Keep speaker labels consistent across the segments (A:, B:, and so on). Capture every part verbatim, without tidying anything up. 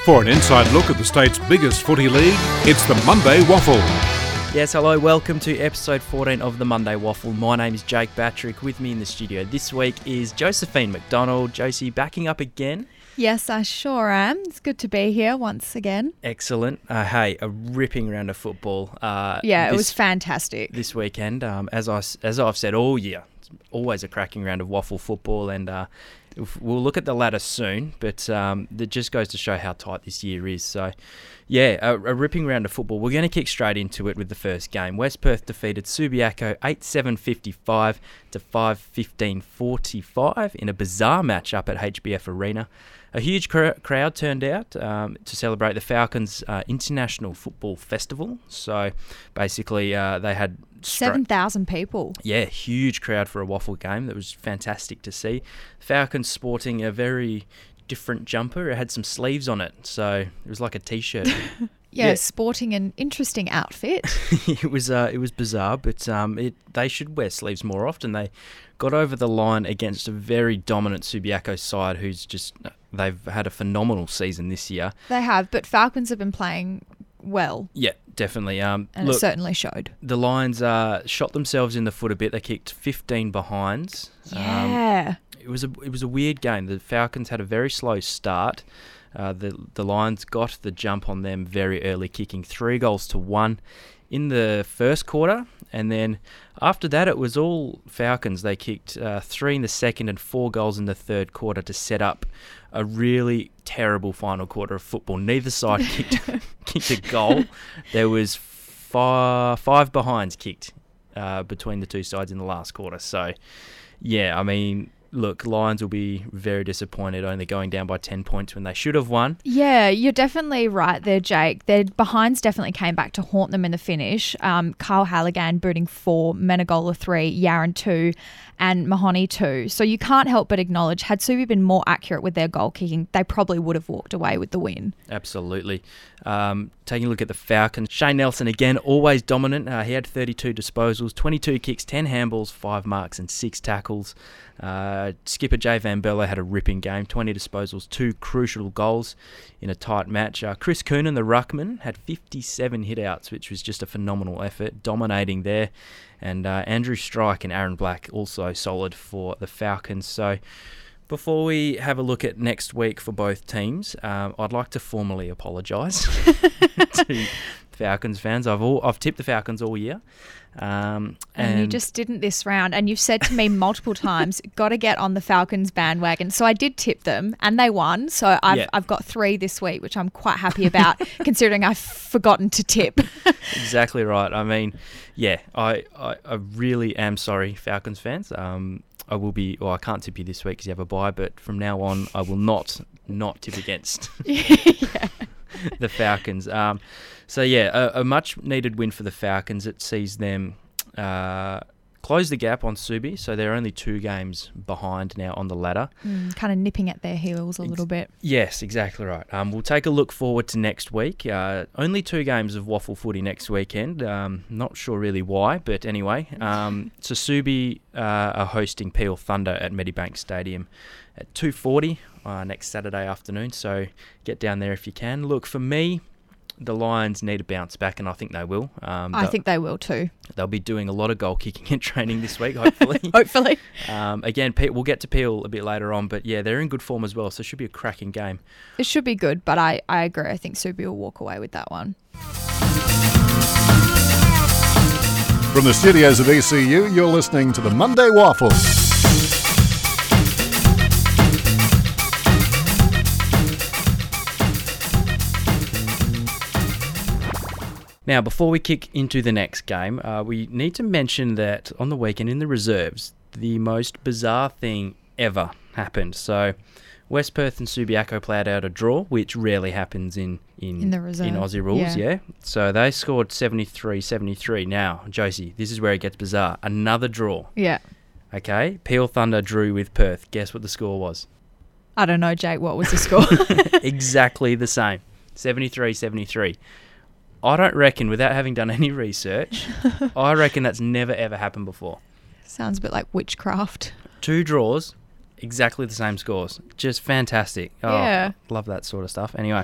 A: For an inside look at the state's biggest footy league, it's the Monday Waffle.
B: Yes, hello, welcome to episode fourteen of the Monday Waffle. My name is Jake Batrick. With me in the studio this week is Josephine McDonald. Josie, backing up again?
C: Yes, I sure am. It's good to be here once again.
B: Excellent. Uh, hey, a ripping round of football. Uh,
C: yeah, it
B: this,
C: was fantastic.
B: This weekend, um, as, I, as I've said all year, it's always a cracking round of waffle football, and uh, we'll look at the ladder soon, but um, it just goes to show how tight this year is. So, yeah, a, a ripping round of football. We're going to kick straight into it with the first game. West Perth defeated Subiaco eight seven fifty-five to five fifteen forty-five in a bizarre match up at H B F Arena. A huge cr- crowd turned out um, to celebrate the Falcons' uh, International Football Festival. So, basically, uh, they had... Stra-
C: seven thousand people.
B: Yeah, huge crowd for a waffle game. That was fantastic to see. Falcons sporting a very different jumper. It had some sleeves on it, so it was like a T-shirt.
C: yeah,
B: yeah,
C: sporting an interesting outfit.
B: it was uh, it was bizarre, but um, it they should wear sleeves more often. They got over the line against a very dominant Subiaco side who's just... They've had a phenomenal season this year.
C: They have, but Falcons have been playing well.
B: Yeah, definitely. Um,
C: and
B: look,
C: it certainly showed.
B: The Lions uh, shot themselves in the foot a bit. They kicked fifteen behinds.
C: Yeah.
B: Um, it was a it was a weird game. The Falcons had a very slow start. Uh, the the Lions got the jump on them very early, kicking three goals to one in the first quarter, and then after that it was all Falcons. They kicked uh, three in the second and four goals in the third quarter to set up a really terrible final quarter of football. Neither side kicked kicked a goal. There was five, five behinds kicked uh, between the two sides in the last quarter. So, yeah, I mean... Look, Lions will be very disappointed only going down by ten points when they should have won.
C: Yeah, you're definitely right there, Jake. Their behinds definitely came back to haunt them in the finish. Um, Carl Halligan booting four, Menegola three, Yaron two, and Mahoney two. So you can't help but acknowledge, had Subi been more accurate with their goal kicking, they probably would have walked away with the win.
B: Absolutely. Um, taking a look at the Falcons, Shane Nelson again, always dominant. Uh, he had thirty-two disposals, twenty-two kicks, ten handballs, five marks and six tackles. Uh, skipper Jay Van Berlo had a ripping game, twenty disposals, two crucial goals in a tight match. Uh, Chris Coonan, the ruckman, had fifty-seven hitouts, which was just a phenomenal effort, dominating there. And uh, Andrew Strike and Aaron Black also solid for the Falcons. So before we have a look at next week for both teams, um, I'd like to formally apologise to Falcons fans. I've all, I've tipped the Falcons all year. Um,
C: and, and you just didn't this round. And you've said to me multiple times, got to get on the Falcons bandwagon. So I did tip them and they won. So I've,
B: yeah.
C: I've got three this week, which I'm quite happy about considering I've forgotten to tip.
B: Exactly right. I mean, yeah, I, I, I really am sorry, Falcons fans. Um, I will be, well, I can't tip you this week because you have a bye, but from now on, I will not not tip against
C: yeah.
B: the Falcons. Um, so, yeah, a, a much-needed win for the Falcons. It sees them uh, close the gap on Subi, so they're only two games behind now on the ladder.
C: Mm, kind of nipping at their heels a little bit.
B: Yes, exactly right. Um, we'll take a look forward to next week. Uh, only two games of waffle footy next weekend. Um, not sure really why, but anyway. Um, so Subi uh, are hosting Peel Thunder at Medibank Stadium at two forty uh, next Saturday afternoon, so get down there if you can. Look, for me, the Lions need to bounce back, and I think they will. Um,
C: I think they will too.
B: They'll be doing a lot of goal kicking and training this week, hopefully.
C: hopefully.
B: Um, again, Pete, we'll get to Peel a bit later on, but yeah, they're in good form as well, so it should be a cracking game.
C: It should be good, but I, I agree. I think Subi will walk away with that one.
A: From the studios of E C U, you're listening to the Monday Waffle.
B: Now, before we kick into the next game, uh, we need to mention that on the weekend in the reserves, the most bizarre thing ever happened. So, West Perth and Subiaco played out a draw, which rarely happens in in,
C: in, the reserve.
B: in Aussie rules, yeah. yeah. So, they scored seventy-three seventy-three. Now, Josie, this is where it gets bizarre. Another draw.
C: Yeah.
B: Okay, Peel Thunder drew with Perth. Guess what the score was?
C: I don't know, Jake. What was the score?
B: Exactly the same. seventy-three seventy-three. I don't reckon, without having done any research, I reckon that's never ever happened before.
C: Sounds a bit like witchcraft.
B: Two draws, exactly the same scores. Just fantastic. Oh,
C: Yeah.
B: love that sort of stuff. Anyway,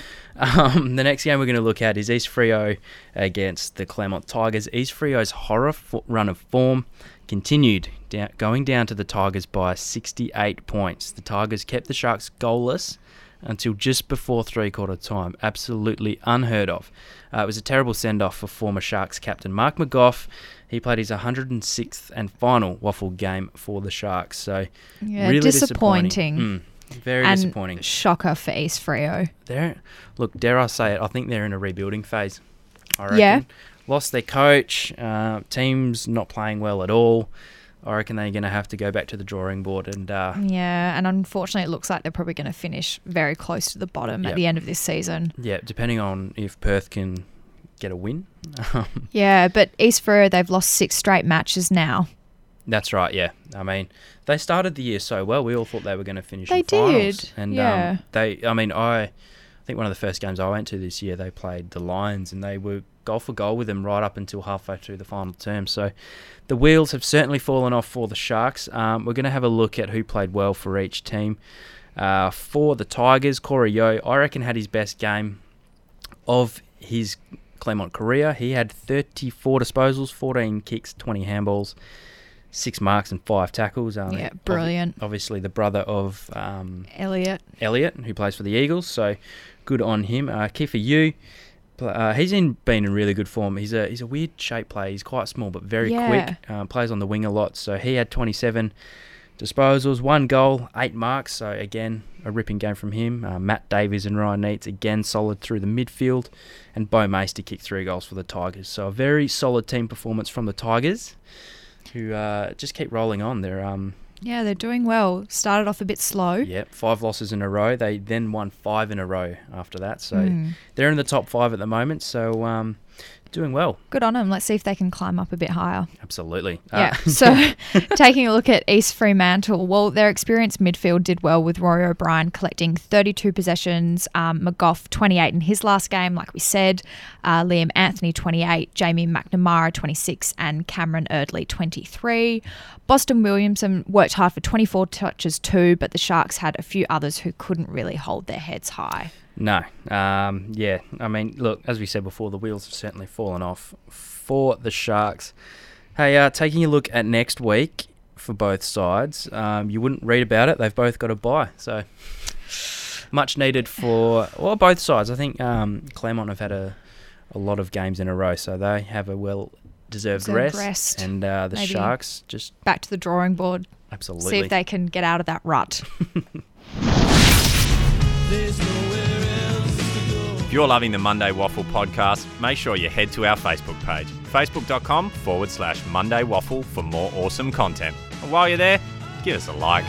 B: um, the next game we're going to look at is East Freo against the Claremont Tigers. East Freo's horror fo- run of form continued, down, going down to the Tigers by sixty-eight points. The Tigers kept the Sharks goalless until just before three-quarter time. Absolutely unheard of. Uh, it was a terrible send-off for former Sharks captain Mark McGough. He played his one hundred sixth and final waffle game for the Sharks. So
C: Yeah,
B: really
C: disappointing.
B: disappointing. Mm, very
C: and
B: disappointing.
C: Shocker for East Freo.
B: They're, look, dare I say it, I think they're in a rebuilding phase. I reckon.
C: Yeah.
B: Lost their coach. Uh, team's not playing well at all. I reckon they're going to have to go back to the drawing board and... Uh,
C: Yeah, and unfortunately it looks like they're probably going to finish very close to the bottom
B: Yep.
C: at the end of this season.
B: yeah, depending on if Perth can get a win.
C: Yeah, but East Freo, they've lost six straight matches now.
B: That's right, yeah. I mean, they started the year so well. We all thought they were going to finish
C: They
B: in finals.
C: did,
B: And
C: yeah.
B: um, they, I mean, I, I think one of the first games I went to this year, they played the Lions and they were goal for goal with them right up until halfway through the final term. So the wheels have certainly fallen off for the Sharks. Um, we're going to have a look at who played well for each team. Uh, for the Tigers, Corey Yeo, I reckon, had his best game of his Claremont career. He had thirty-four disposals, fourteen kicks, twenty handballs, six marks and five tackles. Um,
C: Yeah, brilliant.
B: ob- obviously the brother of um,
C: Elliot.
B: Elliot, who plays for the Eagles, so good on him. Uh, Kiefer Yu, uh, he's in been in really good form. He's a he's a weird shape player. He's quite small but very
C: Yeah.
B: quick. Um, plays on the wing a lot, so he had twenty-seven disposals, one goal, eight marks. So again, a ripping game from him. Uh, Matt Davies and Ryan Neitz again solid through the midfield, and Bo Maester kicked three goals for the Tigers. So a very solid team performance from the Tigers, who uh, just keep rolling on. They're um
C: Yeah, they're doing well. Started off a bit slow.
B: Yep, five losses in a row. They then won five in a row after that. So
C: Mm.
B: they're in the top five at the moment. So um, doing well.
C: Good on them. Let's see if they can climb up a bit higher.
B: Absolutely.
C: Yeah.
B: Uh,
C: So taking a look at East Fremantle, well, their experienced midfield did well with Rory O'Brien collecting thirty-two possessions, um, McGough twenty-eight in his last game, like we said, uh, Liam Anthony twenty-eight, Jamie McNamara twenty-six, and Cameron Erdley twenty-three. Boston Williamson worked hard for twenty-four touches too, but the Sharks had a few others who couldn't really hold their heads high.
B: no. Um, yeah. I mean, look, as we said before, the wheels have certainly fallen off for the Sharks. Hey, uh, taking a look at next week for both sides, um, you wouldn't read about it. They've both got a bye. So much needed for, well, both sides. I think um, Claremont have had a, a lot of games in a row, so they have a well-deserved
C: Deserved
B: rest.
C: rest.
B: And uh, the
C: Maybe.
B: Sharks just
C: Back to the drawing board.
B: absolutely.
C: See if they can get out of that rut.
D: If you're loving the Monday Waffle podcast, make sure you head to our Facebook page, facebook.com forward slash Monday Waffle for more awesome content. And while you're there, give us a like.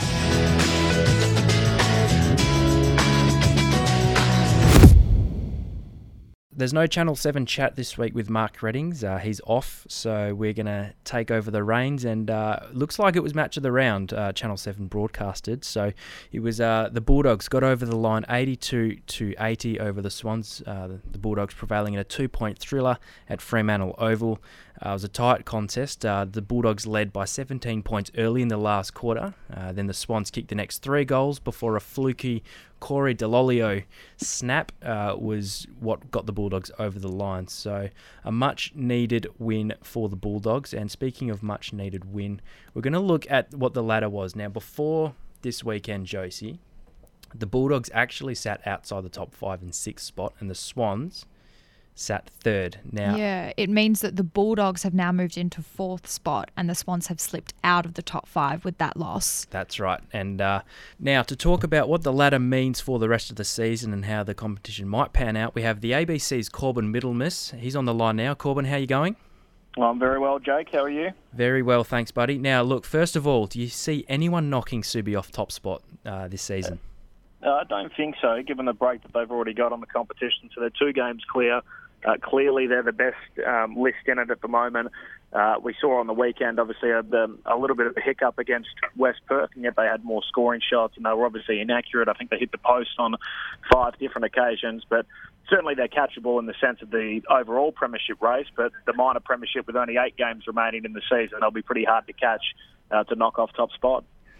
B: There's no Channel seven chat this week with Mark Reddings. Uh, he's off, so we're going to take over the reins. And uh, looks like it was match of the round, uh, Channel seven broadcasted. So it was uh, the Bulldogs got over the line eighty-two to eighty over the Swans. Uh, the, the Bulldogs prevailing in a two-point thriller at Fremantle Oval. Uh, it was a tight contest. Uh, the Bulldogs led by seventeen points early in the last quarter. Uh, then the Swans kicked the next three goals before a fluky Corey Delolio snap uh, was what got the Bulldogs over the line. So a much-needed win for the Bulldogs. And speaking of much-needed win, we're going to look at what the ladder was. Now, before this weekend, Josie, the Bulldogs actually sat outside the top five and six spot, and the Swans sat third. Now,
C: Yeah, it means that the Bulldogs have now moved into fourth spot and the Swans have slipped out of the top five with that loss.
B: that's right. And uh, now to talk about what the ladder means for the rest of the season and how the competition might pan out, we have the A B C's Corbin Middlemiss. He's on the line now. Corbin, how are you going?
E: I'm very well, Jake. How are you?
B: Very well, thanks, buddy. Now, look, first of all, do you see anyone knocking Subi off top spot uh, this season?
E: Uh, I don't think so, given the break that they've already got on the competition. So they're two games clear. Uh, clearly, they're the best um, list in it at the moment. Uh, we saw on the weekend, obviously, a, a little bit of a hiccup against West Perth, and yet they had more scoring shots, and they were obviously inaccurate. I think they hit the post on five different occasions, but certainly they're catchable in the sense of the overall premiership race, but the minor premiership with only eight games remaining in the season, they'll be pretty hard to catch uh, to knock off top spot.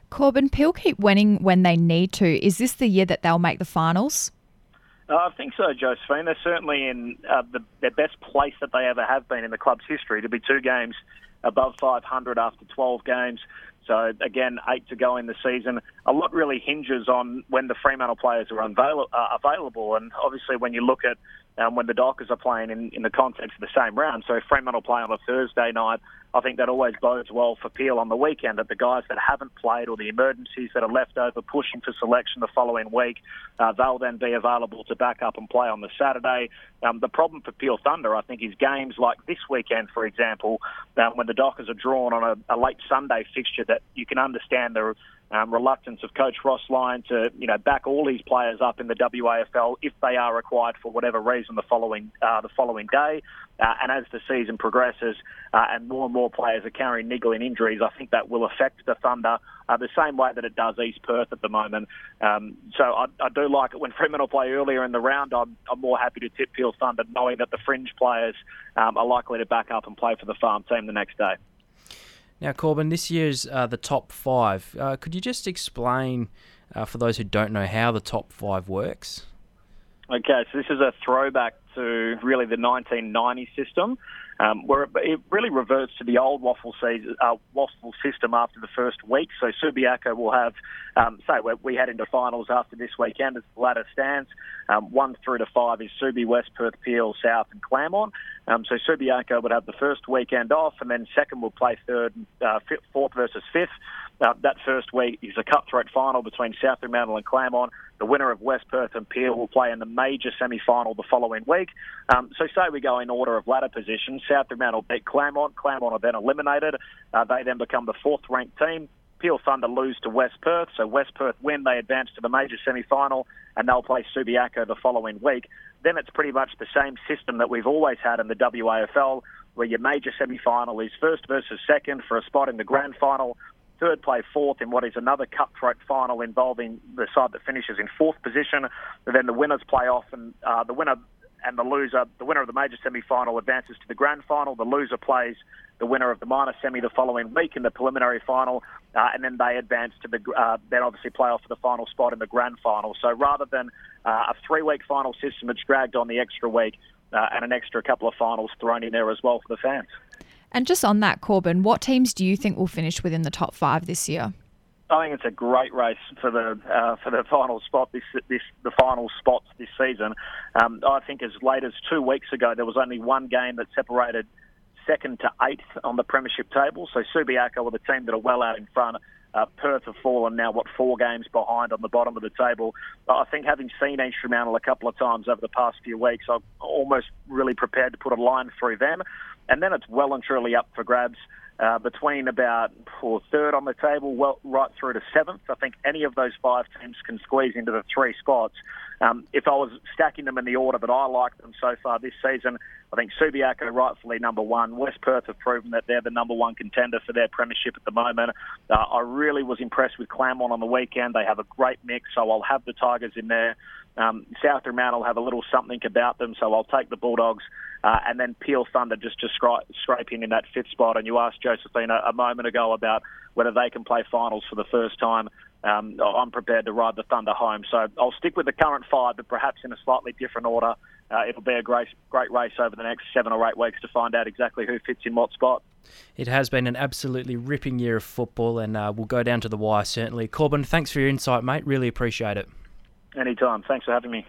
C: Corbin, Peel keep winning when they need to. Is this the year that they'll make the finals?
E: Uh, I think so, Josephine. They're certainly in uh, the, their best place that they ever have been in the club's history, to be two games above five hundred after twelve games. So, again, eight to go in the season. A lot really hinges on when the Fremantle players are unveil- uh, available. And obviously when you look at um, when the Dockers are playing in, in the context of the same round, so if Fremantle play on a Thursday night, I think that always bodes well for Peel on the weekend, that the guys that haven't played or the emergencies that are left over pushing for selection the following week, uh, they'll then be available to back up and play on the Saturday. Um, the problem for Peel Thunder, I think, is games like this weekend, for example, um, when the Dockers are drawn on a, a late Sunday fixture, that you can understand the um, reluctance of Coach Ross Lyon to, you know, back all these players up in the W A F L if they are required for whatever reason the following uh, the following day. Uh, and as the season progresses uh, and more and more players are carrying niggling injuries, I think that will affect the Thunder uh, the same way that it does East Perth at the moment. Um, so I, I do like it when Fremantle play earlier in the round. I'm, I'm more happy to tip Peel Thunder, knowing that the fringe players um, are likely to back up and play for the farm team the next day.
B: Now, Corbin, this year's uh, the top five. Uh, could you just explain, uh, for those who don't know, how the top five works?
E: Okay, so this is a throwback to really the nineteen ninety system, um, where it, it really reverts to the old waffle, season, uh, waffle system after the first week. So Subiaco will have, um, say we head into finals after this weekend as the ladder stands. Um, one through to five is Subi, West Perth, Peel, South and Claremont. Um, so Subiaco would have the first weekend off, and then second will play third, uh, fifth, fourth versus fifth. Uh, that first week is a cutthroat final between South Fremantle and Claremont. The winner of West Perth and Peel will play in the major semi-final the following week. Um, so say we go in order of ladder position. South Fremantle beat Claremont. Claremont are then eliminated. Uh, they then become the fourth-ranked team. Peel Thunder lose to West Perth. So West Perth win, they advance to the major semi-final, and they'll play Subiaco the following week. Then it's pretty much the same system that we've always had in the W A F L, where your major semi-final is first versus second for a spot in the grand final. Third play fourth in what is another cutthroat final involving the side that finishes in fourth position. And then the winners play off, and uh, the winner and the loser, the winner of the major semi-final advances to the grand final. The loser plays the winner of the minor semi the following week in the preliminary final, uh, and then they advance to the uh, then obviously play off for the final spot in the grand final. So rather than uh, a three-week final system, it's dragged on the extra week uh, and an extra couple of finals thrown in there as well for the fans.
C: And just on that, Corbin, what teams do you think will finish within the top five this year?
E: I think it's a great race for the uh, for the final spot this this the final spots this season. Um, I think as late as two weeks ago, there was only one game that separated second to eighth on the premiership table. So Subiaco are the team that are well out in front. Uh, Perth have fallen now, what, four games behind on the bottom of the table. I think having seen East Fremantle a couple of times over the past few weeks, I'm almost really prepared to put a line through them. And then it's well and truly up for grabs uh, between about or third on the table, well, right through to seventh. I think any of those five teams can squeeze into the three spots. Um, if I was stacking them in the order that I like them so far this season, I think Subiaco rightfully number one. West Perth have proven that they're the number one contender for their premiership at the moment. Uh, I really was impressed with Claremont on the weekend. They have a great mix, so I'll have the Tigers in there. Um, South Fremantle have a little something about them, so I'll take the Bulldogs. Uh, and then Peel Thunder just to scra- scrape in in that fifth spot. And you asked Josephine a, a moment ago about whether they can play finals for the first time. Um, I'm prepared to ride the Thunder home. So I'll stick with the current five, but perhaps in a slightly different order. Uh, it'll be a great, great race over the next seven or eight weeks to find out exactly who fits in what spot.
B: It has been an absolutely ripping year of football, and uh, we'll go down to the wire, certainly. Corbin, thanks for your insight, mate. Really appreciate it.
E: Anytime. Thanks for having me.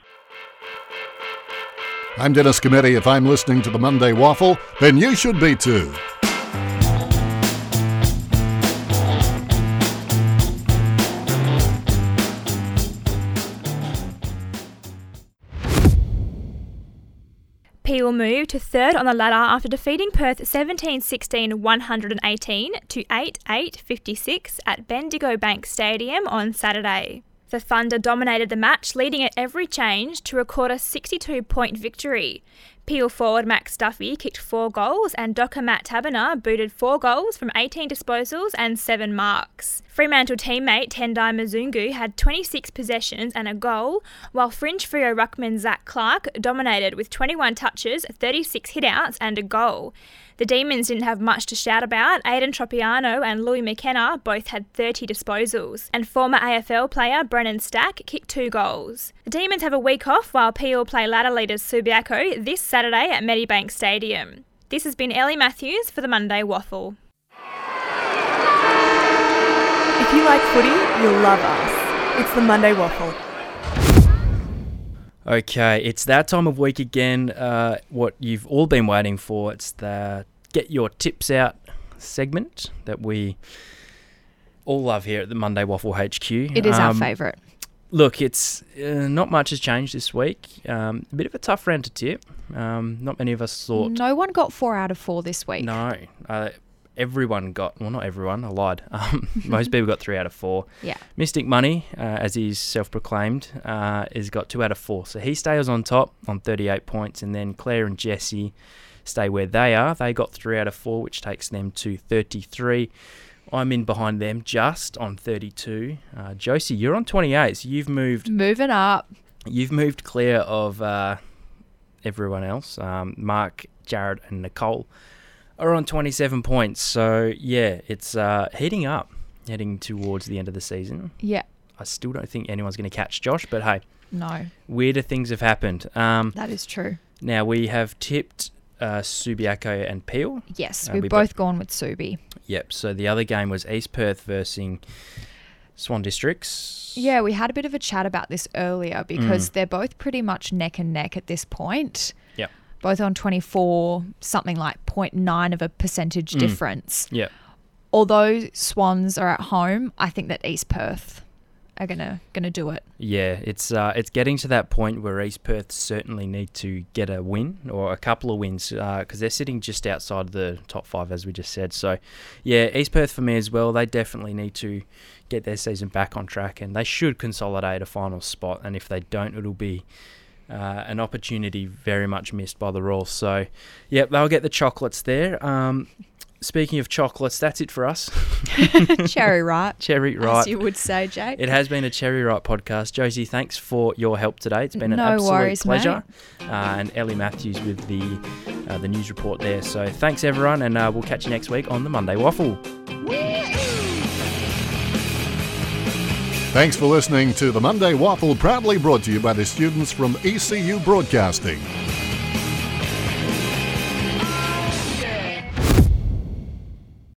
A: I'm Dennis Cometti. If I'm listening to the Monday Waffle, then you should be too.
F: Peel moved to third on the ladder after defeating Perth seventeen sixteen one eighteen to eight eight fifty-six at Bendigo Bank Stadium on Saturday. The Thunder dominated the match, leading at every change to record a sixty-two point victory. Peel forward Max Duffy kicked four goals and Docker Matt Taberner booted four goals from eighteen disposals and seven marks. Fremantle teammate Tendai Mzungu had twenty-six possessions and a goal, while fringe Freo ruckman Zach Clark dominated with twenty-one touches, thirty-six hitouts and a goal. The Demons didn't have much to shout about. Aidan Tropiano and Louis McKenna both had thirty disposals, and former A F L player Brennan Stack kicked two goals. The Demons have a week off while Peel play ladder leaders Subiaco this Saturday at Medibank Stadium. This has been Ellie Matthews for the Monday Waffle.
G: If you like footy, you'll love us. It's the Monday Waffle.
B: Okay, it's that time of week again, uh, what you've all been waiting for. It's the Get Your Tips Out segment that we all love here at the Monday Waffle H Q.
C: It is
B: um,
C: our favourite.
B: Look, it's uh, not much has changed this week. Um, a bit of a tough round to tip. Um, not many of us thought...
C: No one got four out of four this week.
B: No. Uh, everyone got... Well, not everyone. I lied. Um, most people got three out of four.
C: Yeah.
B: Mystic Money, uh, as he's self-proclaimed, uh, has got two out of four. So he stays on top on thirty-eight points, and then Claire and Jesse stay where they are. They got three out of four, which takes them to thirty-three. I'm in behind them just on thirty-two. Uh, Josie, you're on twenty-eight, so you've moved...
C: Moving up.
B: You've moved clear of uh, everyone else. Um, Mark, Jared and Nicole are on twenty-seven points. So, yeah, it's uh, heating up, heading towards the end of the season.
C: Yeah.
B: I still don't think anyone's going to catch Josh, but hey.
C: No.
B: Weirder things have happened. Um,
C: that is true.
B: Now, we have tipped uh, Subiaco and Peel.
C: Yes,
B: uh,
C: we've
B: we
C: both
B: bo-
C: gone with Subi.
B: Yep, so the other game was East Perth versus Swan Districts.
C: Yeah, we had a bit of a chat about this earlier because
B: Mm.
C: they're both pretty much neck and neck at this point.
B: Yep.
C: Both on twenty-four, something like zero point nine of a percentage
B: Mm.
C: difference.
B: Yep.
C: Although Swans are at home, I think that East Perth are gonna gonna do it.
B: Yeah, it's uh, it's getting to that point where East Perth certainly need to get a win or a couple of wins because uh, they're sitting just outside the top five, as we just said. So, yeah, East Perth for me as well. They definitely need to get their season back on track, and they should consolidate a final spot. And if they don't, it'll be uh, an opportunity very much missed by the Royals. So, yeah, they'll get the chocolates there. Um, Speaking of chocolates, that's it for us.
C: Cherry right.
B: Cherry right.
C: As you would say, Jake.
B: It has been a Cherry Right podcast. Josie, thanks for your help today. It's been an
C: no
B: absolute
C: worries,
B: pleasure. Uh, and Ellie Matthews with the uh, the news report there. So thanks, everyone, and uh, we'll catch you next week on the Monday Waffle.
A: Thanks for listening to the Monday Waffle, proudly brought to you by the students from E C U Broadcasting.